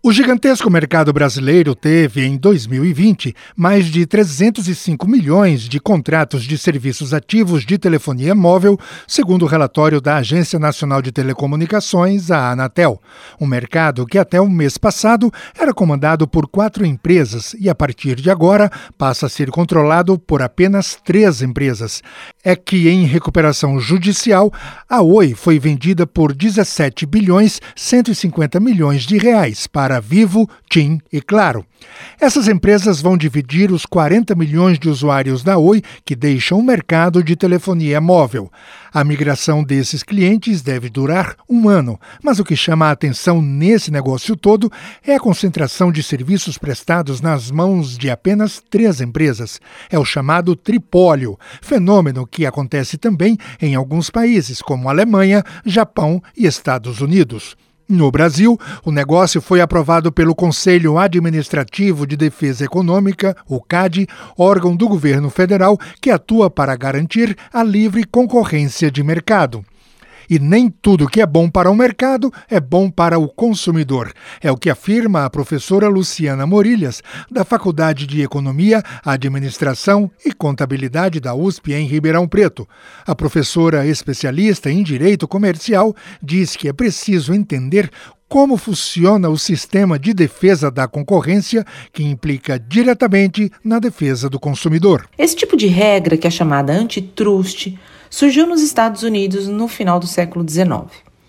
O gigantesco mercado brasileiro teve, em 2020, mais de 305 milhões de contratos de serviços ativos de telefonia móvel, segundo o relatório da Agência Nacional de Telecomunicações, a Anatel. Um mercado que até o mês passado era comandado por 4 empresas e, a partir de agora, passa a ser controlado por apenas 3 empresas. É que, em recuperação judicial, a Oi foi vendida por 17 bilhões 150 milhões de reais para Vivo, TIM e Claro. Essas empresas vão dividir os 40 milhões de usuários da Oi que deixam o mercado de telefonia móvel. A migração desses clientes deve durar 1 ano, mas o que chama a atenção nesse negócio todo é a concentração de serviços prestados nas mãos de apenas 3 empresas. É o chamado tripólio, fenômeno que acontece também em alguns países, como Alemanha, Japão e Estados Unidos. No Brasil, o negócio foi aprovado pelo Conselho Administrativo de Defesa Econômica, o CAD, órgão do governo federal que atua para garantir a livre concorrência de mercado. E nem tudo que é bom para o mercado é bom para o consumidor. É o que afirma a professora Luciana Morilhas, da Faculdade de Economia, Administração e Contabilidade da USP em Ribeirão Preto. A professora especialista em Direito Comercial diz que é preciso entender como funciona o sistema de defesa da concorrência, que implica diretamente na defesa do consumidor. Esse tipo de regra, que é chamada antitrust, surgiu nos Estados Unidos no final do século XIX.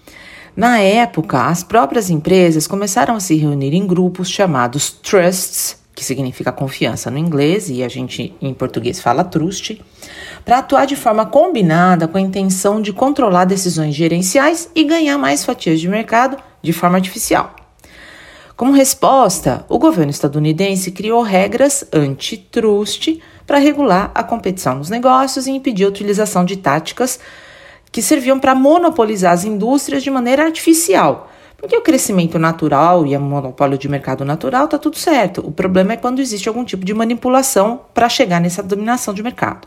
Na época, as próprias empresas começaram a se reunir em grupos chamados trusts, que significa confiança no inglês, e a gente em português fala trust, para atuar de forma combinada com a intenção de controlar decisões gerenciais e ganhar mais fatias de mercado de forma artificial. Como resposta, o governo estadunidense criou regras antitrust para regular a competição nos negócios e impedir a utilização de táticas que serviam para monopolizar as indústrias de maneira artificial. Porque o crescimento natural e o monopólio de mercado natural está tudo certo. O problema é quando existe algum tipo de manipulação para chegar nessa dominação de mercado.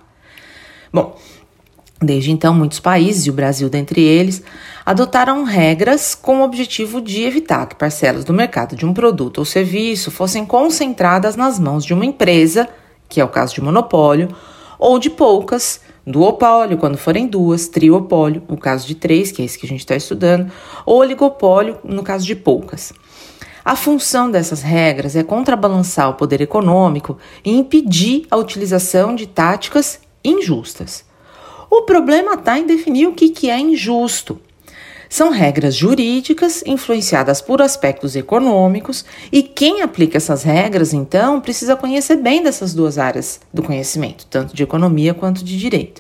Bom, desde então, muitos países, e o Brasil dentre eles, adotaram regras com o objetivo de evitar que parcelas do mercado de um produto ou serviço fossem concentradas nas mãos de uma empresa, que é o caso de monopólio, ou de poucas, duopólio, quando forem 2, triopólio, no caso de 3, que é esse que a gente está estudando, ou oligopólio, no caso de poucas. A função dessas regras é contrabalançar o poder econômico e impedir a utilização de táticas injustas. O problema está em definir o que é injusto. São regras jurídicas influenciadas por aspectos econômicos e quem aplica essas regras, então, precisa conhecer bem dessas duas áreas do conhecimento, tanto de economia quanto de direito.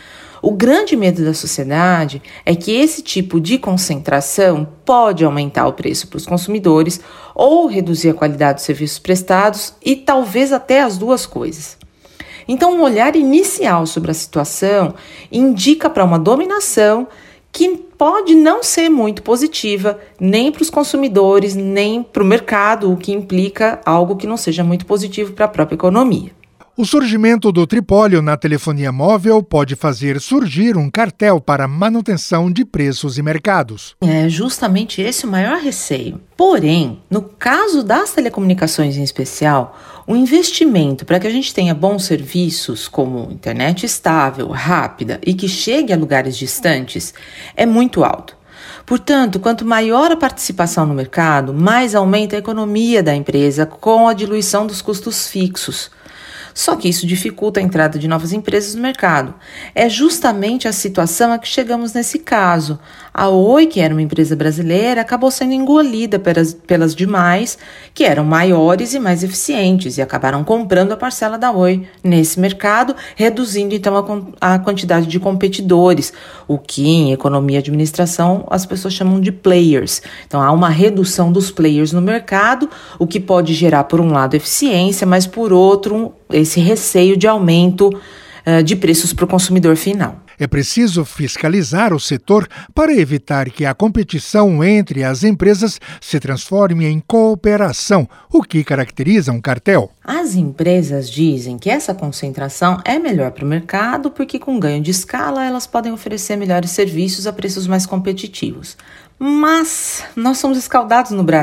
O grande medo da sociedade é que esse tipo de concentração pode aumentar o preço para os consumidores ou reduzir a qualidade dos serviços prestados e talvez até as duas coisas. Então, um olhar inicial sobre a situação indica para uma dominação que pode não ser muito positiva nem para os consumidores, nem para o mercado, o que implica algo que não seja muito positivo para a própria economia. O surgimento do tripólio na telefonia móvel pode fazer surgir um cartel para manutenção de preços e mercados. É justamente esse o maior receio. Porém, no caso das telecomunicações em especial, o investimento para que a gente tenha bons serviços, como internet estável, rápida e que chegue a lugares distantes, é muito alto. Portanto, quanto maior a participação no mercado, mais aumenta a economia da empresa com a diluição dos custos fixos. Só que isso dificulta a entrada de novas empresas no mercado. É justamente a situação a que chegamos nesse caso. A Oi, que era uma empresa brasileira, acabou sendo engolida pelas demais, que eram maiores e mais eficientes, e acabaram comprando a parcela da Oi nesse mercado, reduzindo então a quantidade de competidores, o que em economia e administração as pessoas chamam de players. Então há uma redução dos players no mercado, o que pode gerar, por um lado, eficiência, mas por outro, esse receio de aumento de preços para o consumidor final. É preciso fiscalizar o setor para evitar que a competição entre as empresas se transforme em cooperação, o que caracteriza um cartel. As empresas dizem que essa concentração é melhor para o mercado porque, com ganho de escala, elas podem oferecer melhores serviços a preços mais competitivos. Mas nós somos escaldados no Brasil.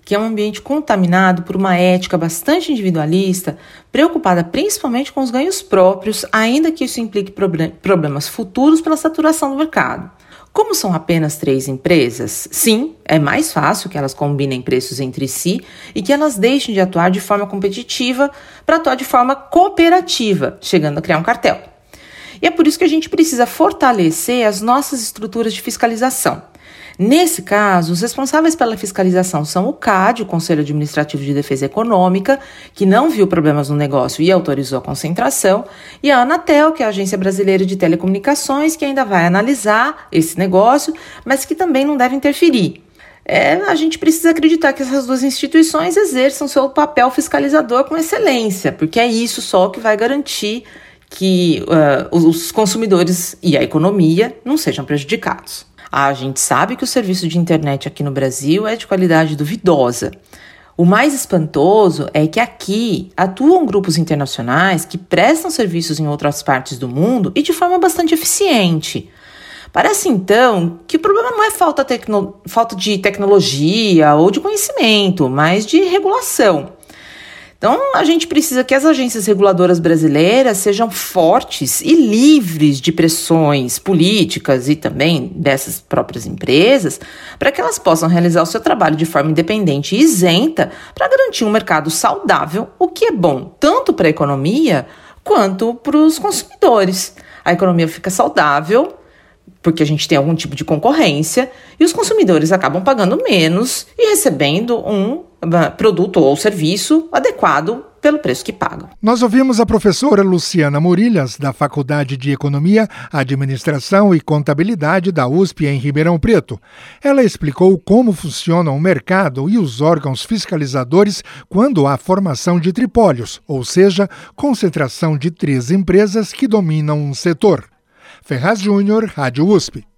que é um ambiente contaminado por uma ética bastante individualista, preocupada principalmente com os ganhos próprios, ainda que isso implique problemas futuros pela saturação do mercado. Como são apenas 3 empresas, sim, é mais fácil que elas combinem preços entre si e que elas deixem de atuar de forma competitiva para atuar de forma cooperativa, chegando a criar um cartel. E é por isso que a gente precisa fortalecer as nossas estruturas de fiscalização. Nesse caso, os responsáveis pela fiscalização são o CAD, o Conselho Administrativo de Defesa Econômica, que não viu problemas no negócio e autorizou a concentração, e a Anatel, que é a Agência Brasileira de Telecomunicações, que ainda vai analisar esse negócio, mas que também não deve interferir. A gente precisa acreditar que essas 2 instituições exerçam seu papel fiscalizador com excelência, porque é isso só que vai garantir que os consumidores e a economia não sejam prejudicados. A gente sabe que o serviço de internet aqui no Brasil é de qualidade duvidosa. O mais espantoso é que aqui atuam grupos internacionais que prestam serviços em outras partes do mundo e de forma bastante eficiente. Parece, então, que o problema não é falta de tecnologia ou de conhecimento, mas de regulação. Então, a gente precisa que as agências reguladoras brasileiras sejam fortes e livres de pressões políticas e também dessas próprias empresas, para que elas possam realizar o seu trabalho de forma independente e isenta para garantir um mercado saudável, o que é bom tanto para a economia quanto para os consumidores. A economia fica saudável porque a gente tem algum tipo de concorrência e os consumidores acabam pagando menos e recebendo um produto ou serviço adequado pelo preço que pagam. Nós ouvimos a professora Luciana Murilhas, da Faculdade de Economia, Administração e Contabilidade da USP em Ribeirão Preto. Ela explicou como funciona o mercado e os órgãos fiscalizadores quando há formação de tripólios, ou seja, concentração de 3 empresas que dominam um setor. Ferraz Júnior, Rádio USP.